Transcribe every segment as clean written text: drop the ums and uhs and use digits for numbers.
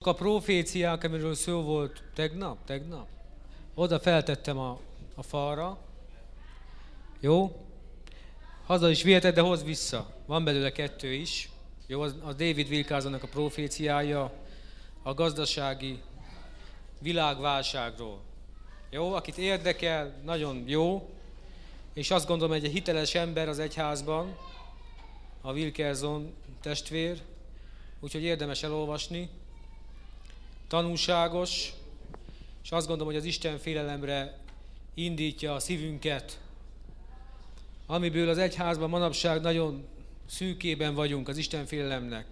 a proféciák, amiről szó volt tegnap, oda feltettem a falra. Jó? Haza is viheted, de hozd vissza. Van belőle 2 is. Jó, az David Wilkersonnak a proféciája a gazdasági világválságról. Jó, akit érdekel, nagyon jó. És azt gondolom, hogy egy hiteles ember az egyházban, a Wilkerson testvér, úgyhogy érdemes elolvasni. Tanúságos, és azt gondolom, hogy az Isten félelemre indítja a szívünket, amiből az egyházban manapság nagyon szűkében vagyunk az Isten félelemnek.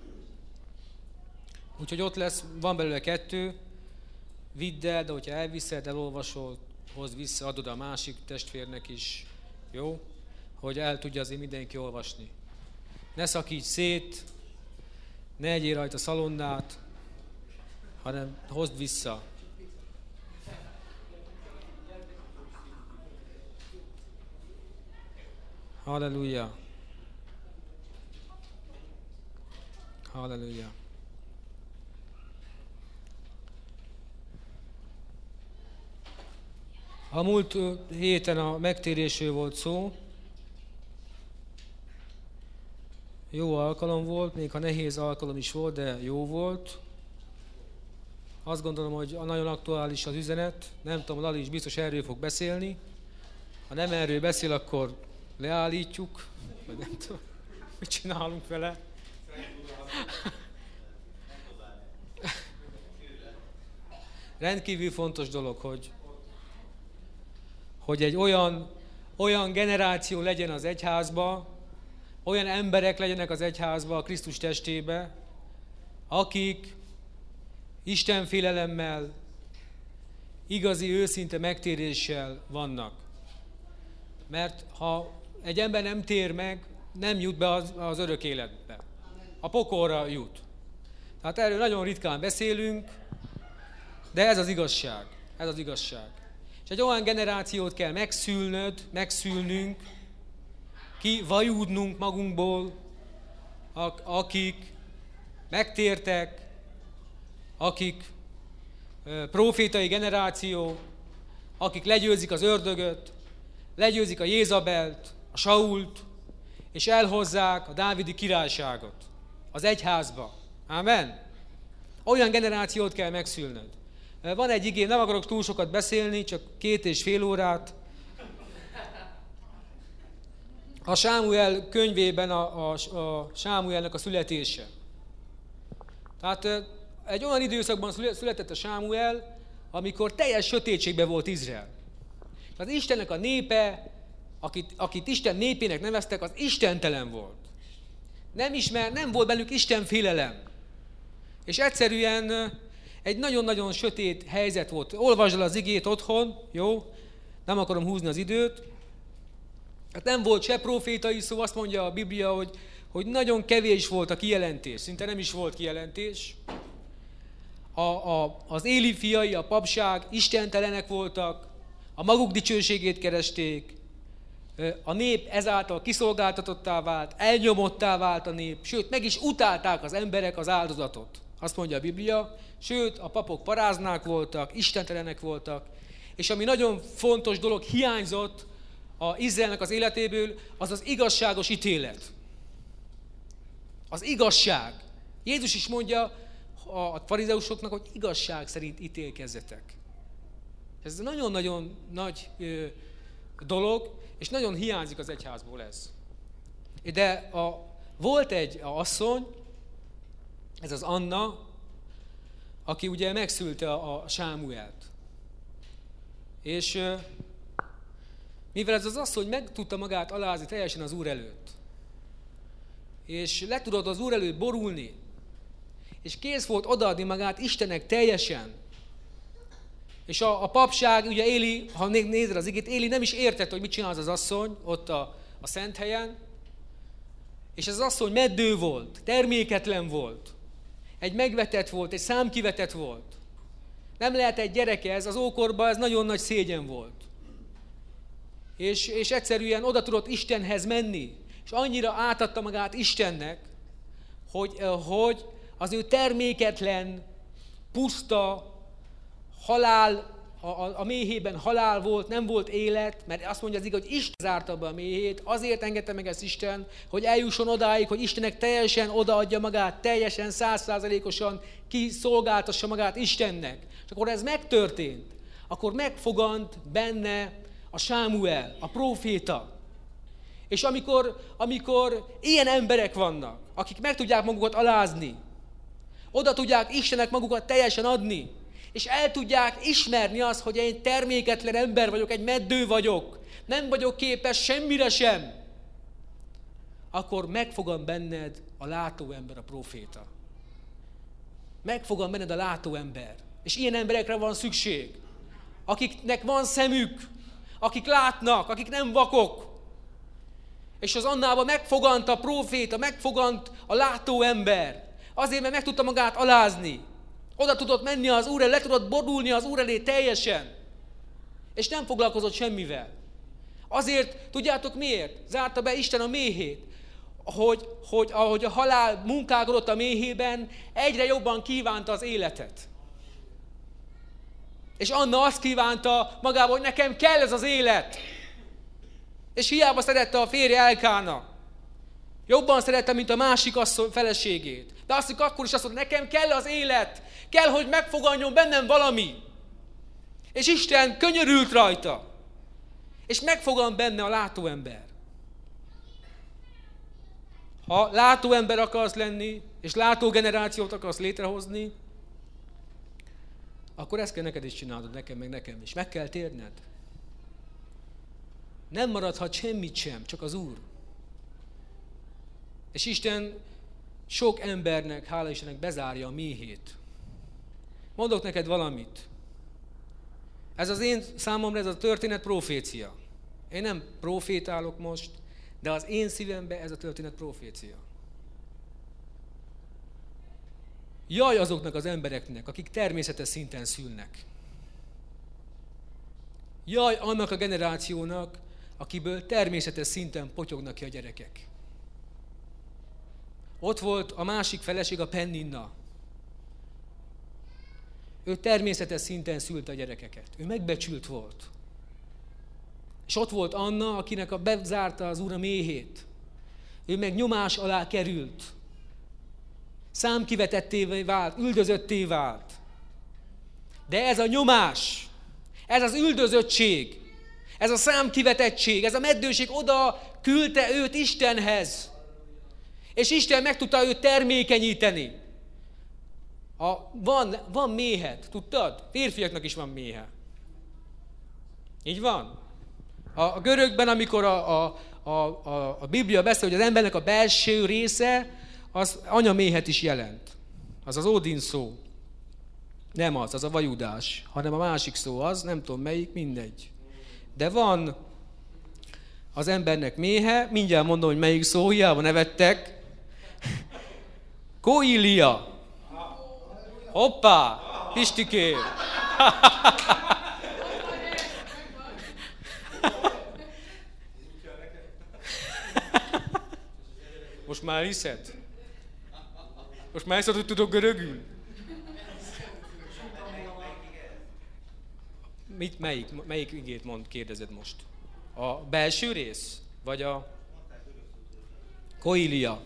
Úgyhogy ott lesz, van belőle 2, vidd el, de hogyha elviszed, elolvasol, hozd vissza, adod a másik testvérnek is, jó? Hogy el tudja azért mindenki olvasni. Ne szakíts szét, ne egyél rajta szalonnát, hanem hozd vissza. Halleluja! Halleluja! A múlt héten a megtérésről volt szó. Jó alkalom volt, még ha nehéz alkalom is volt, de jó volt. Azt gondolom, hogy nagyon aktuális az üzenet. Nem tudom, Lali is biztos erről fog beszélni. Ha nem erről beszél, akkor leállítjuk, vagy nem tudom, mit csinálunk vele. Rendkívül fontos dolog, hogy egy olyan generáció legyen az egyházba, olyan emberek legyenek az egyházba, a Krisztus testébe, akik Isten félelemmel, igazi, őszinte megtéréssel vannak. Mert ha egy ember nem tér meg, nem jut be az örök életbe. A pokolra jut. Tehát erről nagyon ritkán beszélünk, de ez az igazság. Ez az igazság. És egy olyan generációt kell megszülnünk, kivajúdnunk magunkból, akik megtértek, akik profétai generáció, akik legyőzik az ördögöt, legyőzik a Jézabelt, a Sault, és elhozzák a dávidi királyságot az egyházba. Amen? Olyan generációt kell megszülnöd. Van egy igém, nem akarok túl sokat beszélni, csak 2,5 órát. A Sámuel könyvében a Sámuelnek a születése. Tehát egy olyan időszakban született a Sámuel, amikor teljes sötétségben volt Izrael. Az Istennek a népe, akit Isten népének neveztek, az istentelen volt. Nem volt bennük Isten félelem. És egyszerűen egy nagyon-nagyon sötét helyzet volt. Olvasd el az igét otthon, jó? Nem akarom húzni az időt. Hát nem volt se profétai szó, azt mondja a Biblia, hogy nagyon kevés volt a kijelentés. Szinte nem is volt kijelentés. Az Éli fiai, a papság istentelenek voltak, a maguk dicsőségét keresték, a nép ezáltal kiszolgáltatottá vált, elnyomottá vált a nép, sőt, meg is utálták az emberek az áldozatot. Azt mondja a Biblia, sőt, a papok paráznák voltak, istentelenek voltak, és ami nagyon fontos dolog hiányzott az Izraelnek az életéből, az az igazságos ítélet. Az igazság. Jézus is mondja a farizeusoknak, hogy igazság szerint ítélkezzetek. Ez nagyon-nagyon nagy dolog, és nagyon hiányzik az egyházból ez. De volt egy asszony, ez az Anna, aki ugye megszülte a Sámuelt. És mivel ez az asszony meg tudta magát alázni teljesen az Úr előtt, és le tudott az Úr előtt borulni, és kész volt odaadni magát Istennek teljesen, és a papság, ugye Éli, ha nézed az igét, Éli nem is értette, hogy mit csinál az asszony ott a szent helyen, és ez az asszony meddő volt, terméketlen volt, egy megvetett volt, egy számkivetett volt. Nem lehet egy gyereke, ez az ókorban ez nagyon nagy szégyen volt. És egyszerűen oda tudott Istenhez menni, és annyira átadta magát Istennek, hogy az ő terméketlen puszta, halál, a méhében halál volt, nem volt élet, mert azt mondja az igaz, hogy Isten zárta be a méhét, azért engedte meg ezt Isten, hogy eljusson odáig, hogy Istennek teljesen odaadja magát, teljesen 100%-osan kiszolgáltassa magát Istennek. És akkor ez megtörtént. Akkor megfogant benne a Sámuel, a próféta. És amikor ilyen emberek vannak, akik meg tudják magukat alázni, oda tudják Istennek magukat teljesen adni, és el tudják ismerni azt, hogy én terméketlen ember vagyok, egy meddő vagyok, nem vagyok képes semmire sem, akkor megfogan benned a látóember, a próféta. Megfogan benned a látóember. És ilyen emberekre van szükség, akiknek van szemük, akik látnak, akik nem vakok. És az Annában megfogant a próféta, megfogant a látóember. Azért, mert meg tudta magát alázni. Oda tudott menni az Úr elé, le tudott borulni az Úr elé teljesen. És nem foglalkozott semmivel. Azért, tudjátok miért? Zárta be Isten a méhét. Hogy ahogy a halál munkálkodott a méhében, egyre jobban kívánta az életet. És Anna azt kívánta magában, hogy nekem kell ez az élet. És hiába szerette a férje Elkána. Jobban szerette, mint a másik asszony feleségét. De akkor is azt mondta, nekem kell az élet. Kell, hogy megfoganjon bennem valami. És Isten könyörült rajta. És megfogan benne a látóember. Ha látóember akarsz lenni, és látógenerációt akarsz létrehozni, akkor ezt kell neked is csinálnod, nekem is. Meg kell térned. Nem maradhat semmit sem, csak az Úr. És Isten sok embernek, hála Istennek, bezárja a méhét. Mondok neked valamit. Ez az én számomra, ez a történet profécia. Én nem profétálok most, de az én szívemben ez a történet profécia. Jaj azoknak az embereknek, akik természetes szinten szülnek. Jaj annak a generációnak, akiből természetes szinten potyognak ki a gyerekek. Ott volt a másik feleség, a Penninna. Ő természetes szinten szülte a gyerekeket. Ő megbecsült volt. És ott volt Anna, akinek bezárta az Úr a méhét. Ő meg nyomás alá került. Számkivetetté vált, üldözötté vált. De ez a nyomás, ez az üldözöttség, ez a számkivetettség, ez a meddőség oda küldte őt Istenhez. És Isten meg tudta őt termékenyíteni. Van méhed, tudtad? Férfiaknak is van méhe. Így van. A görögben, amikor a Biblia beszél, hogy az embernek a belső része, az anyaméhet is jelent. Az az Ódin szó. Nem az a vajudás, hanem a másik szó az, nem tudom melyik, mindegy. De van az embernek méhe, mindjárt mondom, hogy melyik szó, hiába nevettek. Koilia. Hoppá, Pistikém. Most már hiszed? Most már hiszed, hogy tudok görögül? Melyik igét kérdezed most? A belső rész? Vagy a koilia?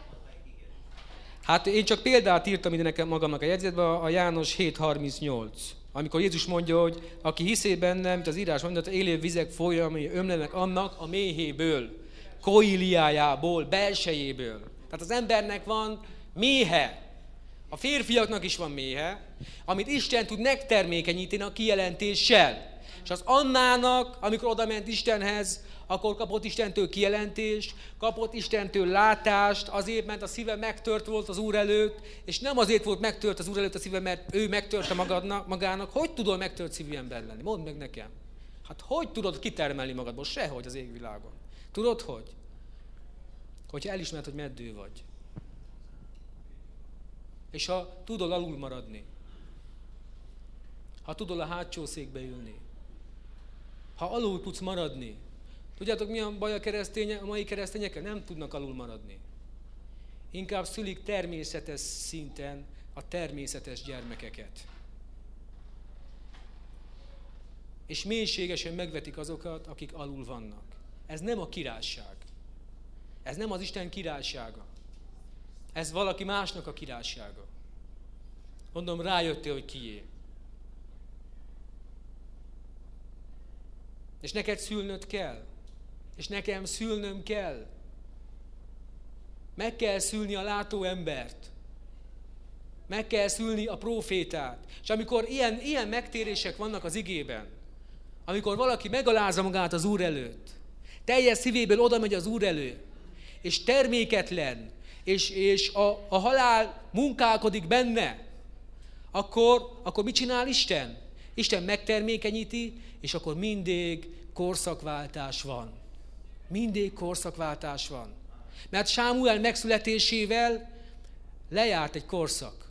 Hát én csak példát írtam ide nekem magamnak a jegyzetbe, a János 7.38. Amikor Jézus mondja, hogy aki hiszé bennem, mint az írás mondja, élő vizek folyamai ömlenek annak a méhéből, koiliájából, belsejéből. Tehát az embernek van méhe. A férfiaknak is van méhe, amit Isten tud megtermékenyíteni a kijelentéssel. És az Annának, amikor oda ment Istenhez, akkor kapott Istentől kijelentést, kapott Istentől látást, azért, mert a szíve megtört volt az Úr előtt, és nem azért volt megtört az Úr előtt a szíve, mert ő megtörte magának. Hogy tudod megtört szívű ember lenni? Mondd meg nekem. Hát hogy tudod kitermelni magadból? Sehogy az égvilágon. Tudod hogy? Hogyha elismered, hogy meddő vagy. És ha tudod alul maradni. Ha tudod a hátsó székbe ülni. Ha alul tudsz maradni. Tudjátok, mi a baj a mai keresztényekkel? Nem tudnak alul maradni. Inkább szülik természetes szinten a természetes gyermekeket. És mélységesen megvetik azokat, akik alul vannak. Ez nem a királyság. Ez nem az Isten királysága. Ez valaki másnak a királysága. Mondom, rájöttél, hogy kié. És neked szülnöd kell. És nekem szülnöm kell. Meg kell szülni a látó embert. Meg kell szülni a prófétát. És amikor ilyen megtérések vannak az igében, amikor valaki megalázza magát az Úr előtt, teljes szívéből oda megy az Úr elő, és terméketlen, és a halál munkálkodik benne, akkor mit csinál Isten? Isten megtermékenyíti, és akkor mindig korszakváltás van. Mindig korszakváltás van. Mert Sámuel megszületésével lejárt egy korszak.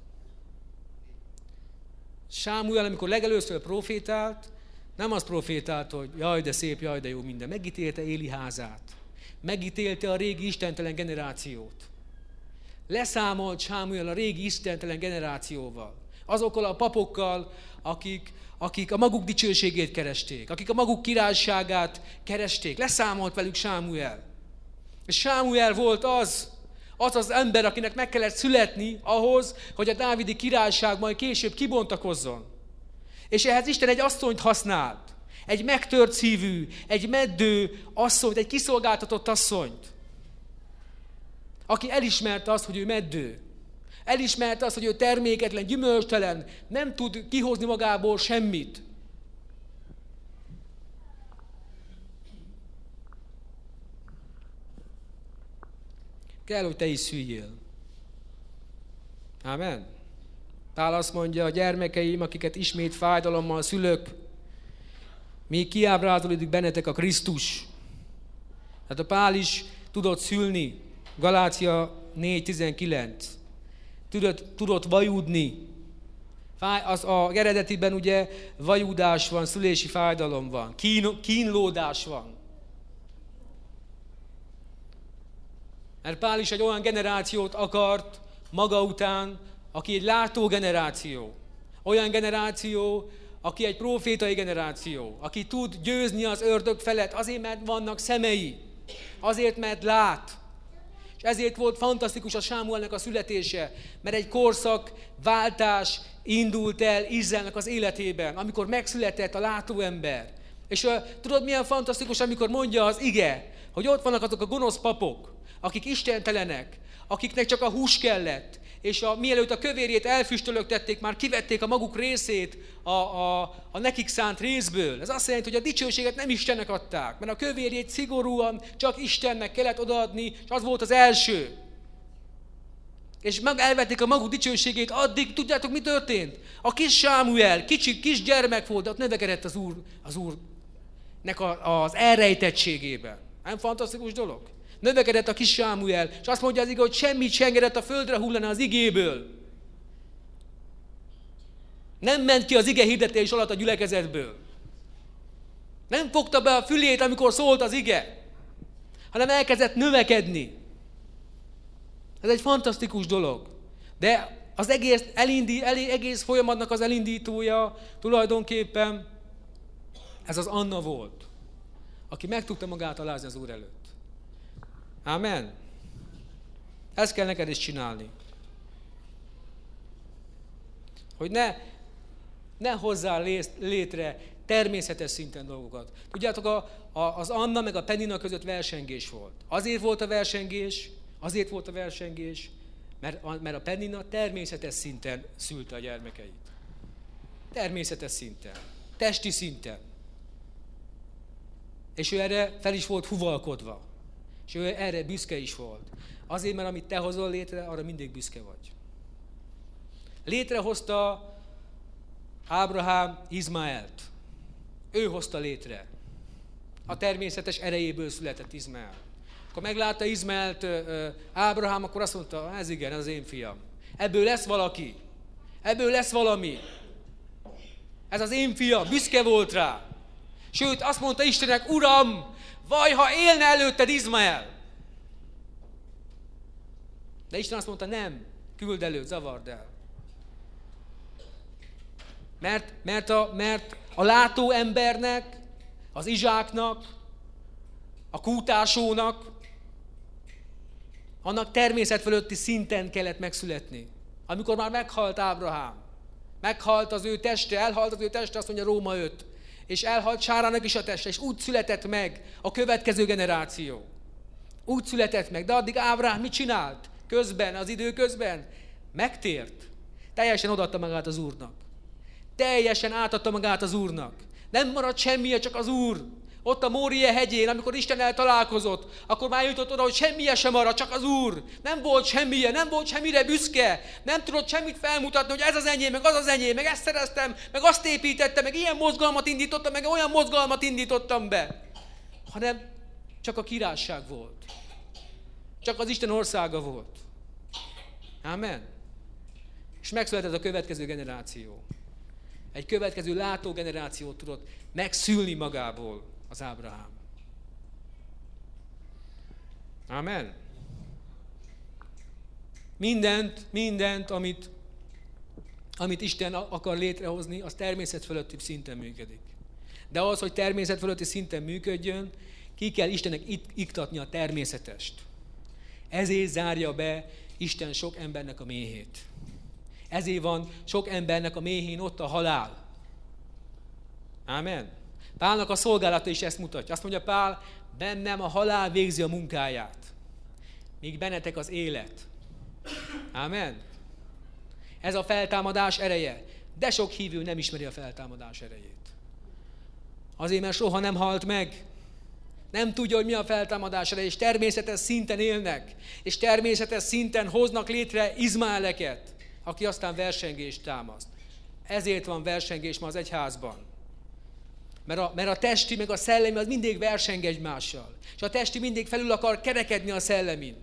Sámuel, amikor legelőször profétált, nem azt profétált, hogy jaj, de szép, jaj, de jó minden. Megítélte Éli házát. Megítélte a régi istentelen generációt. Leszámolt Sámuel a régi istentelen generációval. Azokkal a papokkal, akik a maguk dicsőségét keresték, akik a maguk királyságát keresték. Leszámolt velük Sámuel. És Sámuel volt az ember, akinek meg kellett születni ahhoz, hogy a dávidi királyság majd később kibontakozzon. És ehhez Isten egy asszonyt használt. Egy megtört szívű, egy meddő asszonyt, egy kiszolgáltatott asszonyt. Aki elismerte azt, hogy ő meddő. Elismerte azt, hogy ő terméketlen, gyümölcstelen, nem tud kihozni magából semmit. Kell, hogy te is szüljél. Ámen. Pál azt mondja, a gyermekeim, akiket ismét fájdalommal szülök, még kiábrázolódik bennetek a Krisztus. Hát a Pál is tudott szülni, Galácia 4.19. Tudott vajúdni. A eredetiben ugye vajúdás van, szülési fájdalom van, kínlódás van. Mert Pál is egy olyan generációt akart maga után, aki egy látó generáció. Olyan generáció, aki egy prófétai generáció, aki tud győzni az ördög felett, azért, mert vannak szemei, azért, mert lát. És ezért volt fantasztikus a Sámuelnek a születése, mert egy korszakváltás indult el Izraelnek az életében, amikor megszületett a látóember. És tudod, milyen fantasztikus, amikor mondja az ige, hogy ott vannak azok a gonosz papok, akik istentelenek, akiknek csak a hús kellett, és mielőtt a kövérjét elfüstölögtették, már kivették a maguk részét a nekik szánt részből. Ez azt jelenti, hogy a dicsőséget nem Istennek adták, mert a kövérjét szigorúan csak Istennek kellett odaadni, és az volt az első. És elvették a maguk dicsőségét, addig tudjátok, mi történt? A kis Sámuel, kis gyermek volt, de ott növekedett az Úrnek az elrejtettségében. Nem fantasztikus dolog? Növekedett a kis Sámuel, és azt mondja az ige, hogy semmit se engedett a földre hullani az igéből. Nem ment ki az ige hirdetés alatt a gyülekezetből. Nem fogta be a fülét, amikor szólt az ige, hanem elkezdett növekedni. Ez egy fantasztikus dolog. De az egész folyamatnak az elindítója tulajdonképpen ez az Anna volt, aki meg tudta magát alázni az Úr előtt. Ámen. Ezt kell neked is csinálni. Hogy ne hozzál létre természetes szinten dolgokat. Tudjátok, az Anna meg a Penina között versengés volt. Azért volt a versengés, mert a Penina természetes szinten szülte a gyermekeit. Természetes szinten. Testi szinten. És ő erre fel is volt huvalkodva. És ő erre büszke is volt. Azért, mert amit te hozol létre, arra mindig büszke vagy. Létrehozta Ábrahám Izmaelt. Ő hozta létre. A természetes erejéből született Izmael. Akkor meglátta Izmaelt Ábrahám, akkor azt mondta, ez igen, ez az én fiam. Ebből lesz valaki. Ebből lesz valami. Ez az én fiam, büszke volt rá. Sőt, azt mondta Istennek, Uram, vaj, ha élne előtted Izmael. De Isten azt mondta, nem, küld elő, zavard el. Mert a látó embernek, az Izsáknak, a Kútásónak, annak természet fölötti szinten kellett megszületni. Amikor már meghalt Ábrahám. Meghalt az ő teste, elhalt az ő teste, azt mondja Róma 5. És elhalt Sárának is a teste, és úgy született meg a következő generáció. Úgy született meg, de addig Ábrahám mit csinált? Közben, az idő közben megtért. Teljesen odaadta magát az Úrnak. Teljesen átadta magát az Úrnak. Nem maradt semmije, csak az Úr. Ott a Mórie hegyén, amikor Istennel találkozott, akkor már jutott oda, hogy semmije sem maradt, csak az Úr. Nem volt semmije, nem volt semmire büszke. Nem tudott semmit felmutatni, hogy ez az enyém, meg az az enyém, meg ezt szereztem, meg azt építettem, meg ilyen mozgalmat indítottam, meg olyan mozgalmat indítottam be. Hanem csak a királyság volt. Csak az Isten országa volt. Amen. És megszületett a következő generáció. Egy következő látó generációt tudott megszülni magából az Ábrahám. Amen. Mindent, amit Isten akar létrehozni, az természet fölötti szinten működik. De az, hogy természet fölötti szinten működjön, ki kell Istennek iktatni a természetest. Ezért zárja be Isten sok embernek a méhét. Ezért van sok embernek a méhén ott a halál. Amen. Pálnak a szolgálata is ezt mutatja. Azt mondja Pál, bennem a halál végzi a munkáját, míg bennetek az élet. Amen. Ez a feltámadás ereje. De sok hívő nem ismeri a feltámadás erejét. Azért, mert soha nem halt meg. Nem tudja, hogy mi a feltámadás ereje, és természetes szinten élnek. És természetes szinten hoznak létre Izmaeleket, aki aztán versengést támaszt. Ezért van versengés ma az egyházban. Mert a testi meg a szellemi az mindig verseng egymással. És a testi mindig felül akar kerekedni a szellemin.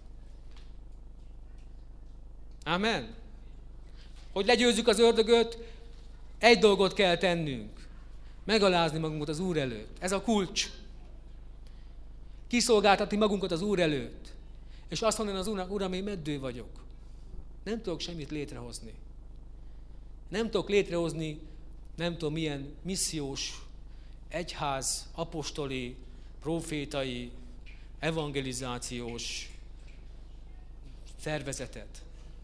Amen. Hogy legyőzzük az ördögöt, egy dolgot kell tennünk. Megalázni magunkat az Úr előtt. Ez a kulcs. Kiszolgáltatni magunkat az Úr előtt. És azt mondani az Úrnak, Uram, én meddő vagyok. Nem tudok semmit létrehozni. Nem tudok létrehozni, nem tudom milyen missziós, egyház, apostoli, profétai, evangelizációs szervezetet.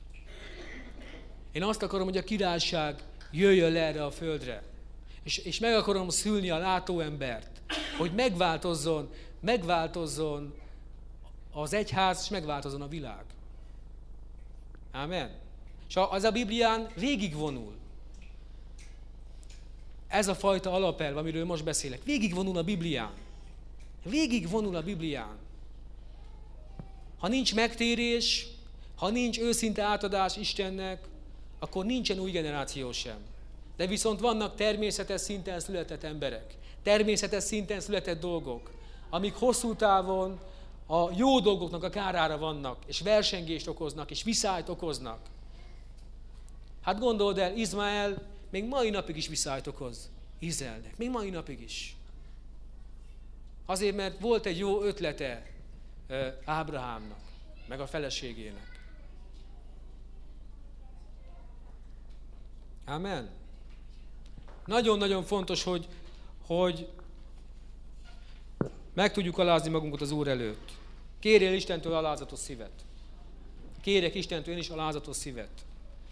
Én azt akarom, hogy a királyság jöjjön le erre a földre. És meg akarom szülni a látóembert, hogy megváltozzon az egyház, és megváltozzon a világ. Amen. És az a Biblián végigvonul. Ez a fajta alapelv, amiről most beszélek, végigvonul a Biblián. Végigvonul a Biblián. Ha nincs megtérés, ha nincs őszinte átadás Istennek, akkor nincsen új generáció sem. De viszont vannak természetes szinten született emberek, természetes szinten született dolgok, amik hosszú távon a jó dolgoknak a kárára vannak, és versengést okoznak, és viszályt okoznak. Hát gondold el, Izmael még mai napig is viszályt okoz Izraelnek, még mai napig is. Azért, mert volt egy jó ötlete Ábrahámnak, meg a feleségének. Amen. Nagyon-nagyon fontos, hogy meg tudjuk alázni magunkat az Úr előtt. Kérjél Istentől alázatos szívet. Kérjek Istentől én is alázatos szívet.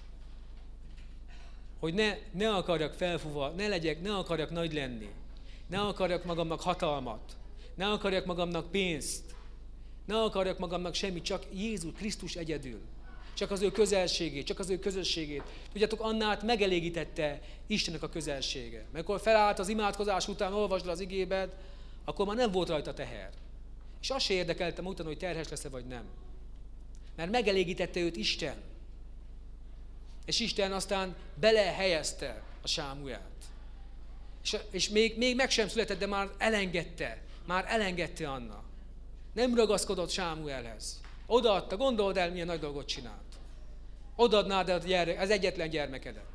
Hogy ne akarjak felfúva, ne akarjak nagy lenni. Ne akarjak magamnak hatalmat. Ne akarjak magamnak pénzt. Ne akarjak magamnak semmit, csak Jézus Krisztus egyedül. Csak az ő közelségét, csak az ő közösségét. Tudjátok, Annát megelégítette Istennek a közelsége. Mert amikor felállt az imádkozás után, olvasd le az igébed, akkor már nem volt rajta teher. És azt se érdekeltem utána, hogy terhes lesz-e vagy nem. Mert megelégítette őt Isten. És Isten aztán belehelyezte a Sámuelt. És még meg sem született, de már elengedte Anna. Nem ragaszkodott Sámuelhez. Odaadta, gondold el, milyen nagy dolgot csinált. Odaadnád az egyetlen gyermekedet.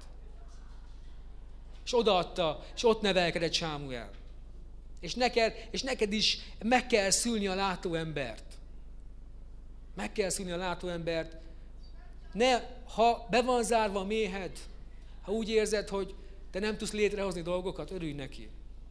És odaadta, és ott nevelkedett Sámuel. És neked is meg kell szülni a látóembert. Meg kell szülni a látóembert. Ha be van zárva a méhed, ha úgy érzed, hogy Te nem tudsz létrehozni dolgokat, örülj neki.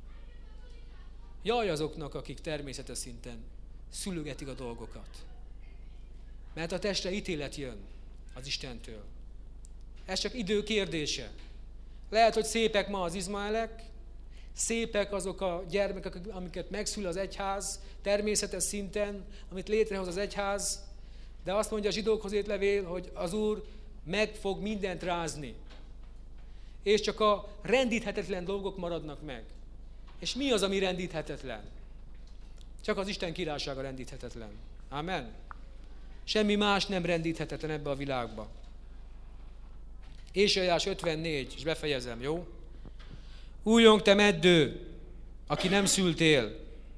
Jaj azoknak, akik természetes szinten szülögetik a dolgokat. Mert a testre ítélet jön az Istentől. Ez csak idő kérdése. Lehet, hogy szépek ma az izmaelek, szépek azok a gyermekek, amiket megszül az egyház természetes szinten, amit létrehoz az egyház, de azt mondja a zsidókhoz írt levél, hogy az Úr meg fog mindent rázni. És csak a rendíthetetlen dolgok maradnak meg. És mi az, ami rendíthetetlen? Csak az Isten királysága rendíthetetlen. Amen. Semmi más nem rendíthetetlen ebbe a világba. Ézsaiás 54, és befejezem, jó? Újjong te meddő, aki nem szültél.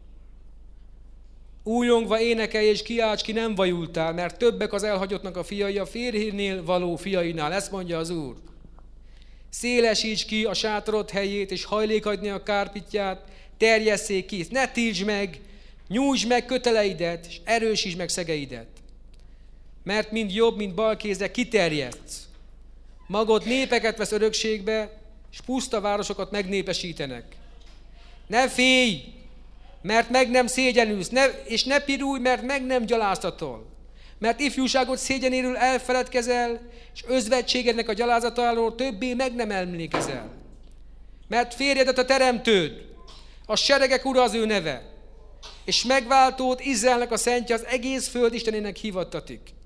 Újjongva énekelj és kiálts, ki nem vajultál, mert többek az elhagyottnak a fiai a férjénél való fiainál. Ezt mondja az Úr. Szélesíts ki a sátorod helyét, és hajlékadni a kárpitját, terjesszék ki, ne tiltsd meg, nyújtsd meg köteleidet, és erősítsd meg szegeidet. Mert mind jobb, mind bal kézre kiterjedsz. Magad népeket vesz örökségbe, és puszta városokat megnépesítenek. Ne félj, mert meg nem szégyenülsz, és ne pirulj, mert meg nem gyaláztatol. Mert ifjúságod szégyenéről elfeledkezel, és özvegységednek a gyalázatáról többé meg nem emlékezel. Mert férjedet a teremtőd, a seregek ura az ő neve, és megváltód Izraelnek a szentje az egész föld Istenének hivattatik.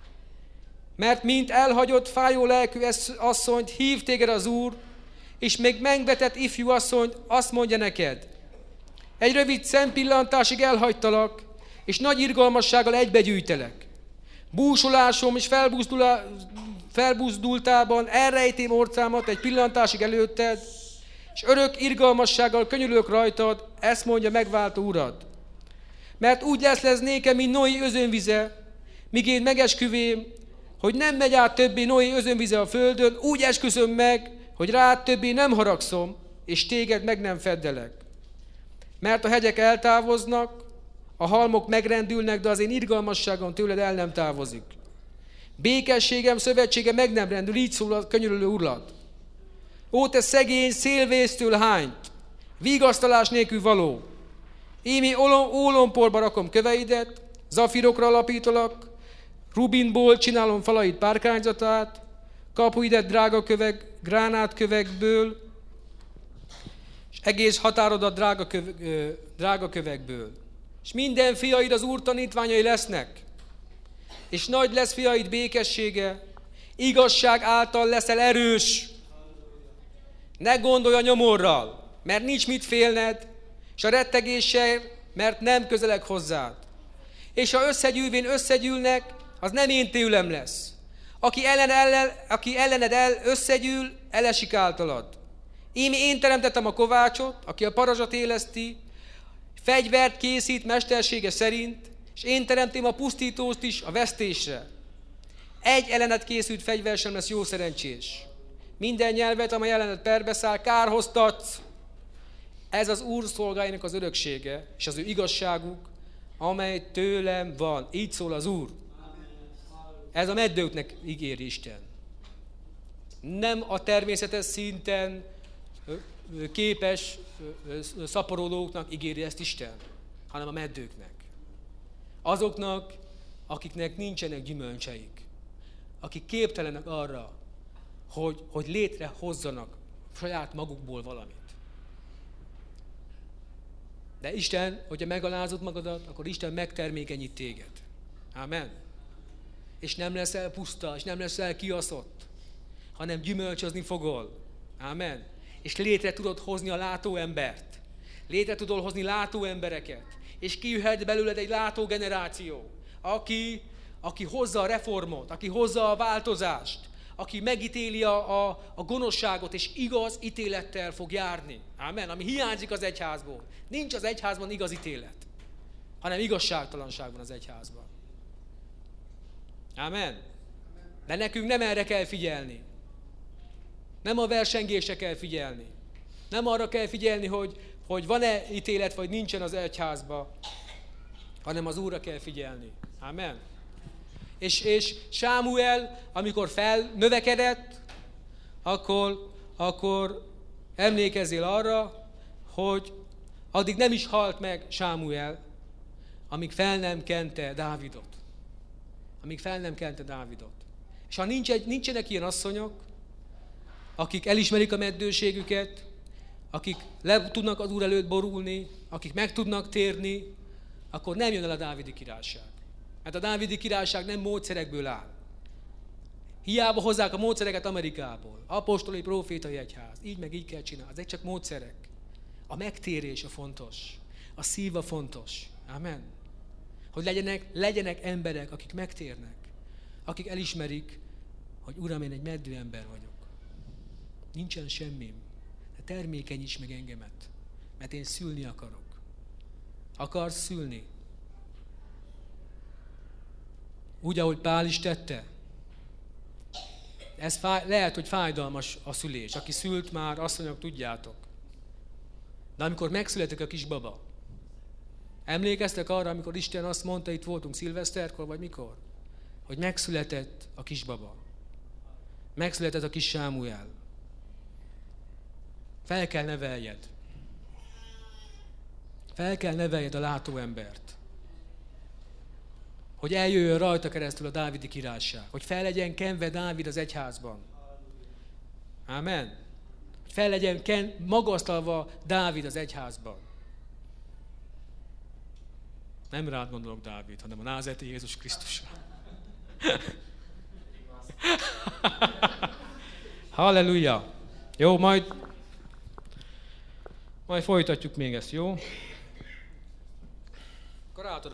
Mert mint elhagyott, fájó lelkű asszonyt hív téged az Úr, és még megvetett ifjú asszonyt azt mondja neked, egy rövid szempillantásig elhagytalak, és nagy irgalmassággal egybegyűjtelek. Búsolásom és felbuzdultában elrejtém orcámat egy pillantásig előtted, és örök irgalmassággal könyörülök rajtad, ezt mondja megváltó urad. Mert úgy lesz nékem, mint Noé özönvize, míg én megesküvém, hogy nem megy át többé Noé özönvize a földön, úgy esküszöm meg, hogy rád többé nem haragszom, és téged meg nem feddelek. Mert a hegyek eltávoznak, a halmok megrendülnek, de az én irgalmasságom tőled el nem távozik. Békességem, szövetsége meg nem rendül, így szól a könyörülő urad. Ó, te szegény, szélvésztől hányt, vigasztalás nélkül való. Ímé ólomporba rakom köveidet, zafirokra alapítalak, rubinból csinálom falait párkányzatát, kapuidet gránátkövekből, és egész határodat drágakövekből. És minden fiaid az Úr tanítványai lesznek, és nagy lesz fiaid békessége, igazság által leszel erős. Ne gondolj a nyomorral, mert nincs mit félned, és a rettegéssel, mert nem közeleg hozzád. És ha összegyűlvén összegyűlnek, az nem én tőlem lesz. Aki ellened összegyűl, elesik általad. Én teremtettem a kovácsot, aki a parazsat éleszti, fegyvert készít mestersége szerint, és én teremtem a pusztítóst is a vesztésre. Egy ellenet készült fegyver sem lesz jó szerencsés. Minden nyelvet, amely ellenet perbeszáll, kárhoztatsz. Ez az Úr szolgáinak az öröksége, és az ő igazságuk, amely tőlem van. Így szól az Úr. Ez a meddőknek ígéri Isten. Nem a természetes szinten képes szaporodóknak ígéri ezt Isten, hanem a meddőknek. Azoknak, akiknek nincsenek gyümölcseik. Akik képtelenek arra, hogy létrehozzanak saját magukból valamit. De Isten, hogyha megalázod magadat, akkor Isten megtermékenyít téged. Amen. És nem leszel puszta, és nem leszel kiaszott, hanem gyümölcsözni fogol. Amen. És létre tudod hozni a látóembert. Létre tudod hozni látóembereket. És kijöhet belőled egy látógeneráció, aki hozza a reformot, aki hozza a változást, aki megítéli a gonoszságot, és igaz ítélettel fog járni. Amen. Ami hiányzik az egyházból. Nincs az egyházban igaz ítélet, hanem igazságtalanság van az egyházban. Amen. De nekünk nem erre kell figyelni. Nem a versengésre kell figyelni. Nem arra kell figyelni, hogy van-e ítélet, vagy nincsen az egyházba, hanem az Úrra kell figyelni. Amen. És Sámuel, amikor felnövekedett, akkor emlékezzél arra, hogy addig nem is halt meg Sámuel, amíg fel nem kente Dávidot. Amíg fel nem kente Dávidot. És ha nincsenek ilyen asszonyok, akik elismerik a meddőségüket, akik le tudnak az Úr előtt borulni, akik meg tudnak térni, akkor nem jön el a dávidi királyság. Mert a dávidi királyság nem módszerekből áll. Hiába hozzák a módszereket Amerikából. Apostoli, profétai egyház. Így meg így kell csinálni. Ezek csak módszerek. A megtérés a fontos. A szív a fontos. Amen. Hogy legyenek emberek, akik megtérnek. Akik elismerik, hogy Uram, én egy meddő ember vagyok. Nincsen semmim. De termékenyíts meg engemet. Mert én szülni akarok. Akarsz szülni? Úgy, ahogy Pál is tette. Ez lehet, hogy fájdalmas a szülés. Aki szült már, asszonyok, tudjátok. De amikor megszületik a kisbaba, emlékeztek arra, amikor Isten azt mondta, itt voltunk szilveszterkor, vagy mikor? Hogy megszületett a kisbaba. Megszületett a kis Sámuel. Fel kell neveljed. Fel kell neveljed a látóembert. Hogy eljöjjön rajta keresztül a dávidi királyság. Hogy fel legyen kenve Dávid az egyházban. Amen. Fel legyen magasztalva Dávid az egyházban. Nem rád gondolok, Dávid, hanem a názáreti Jézus Krisztusra. Halleluja! Jó, majd folytatjuk még ezt, jó? Akkor átadom.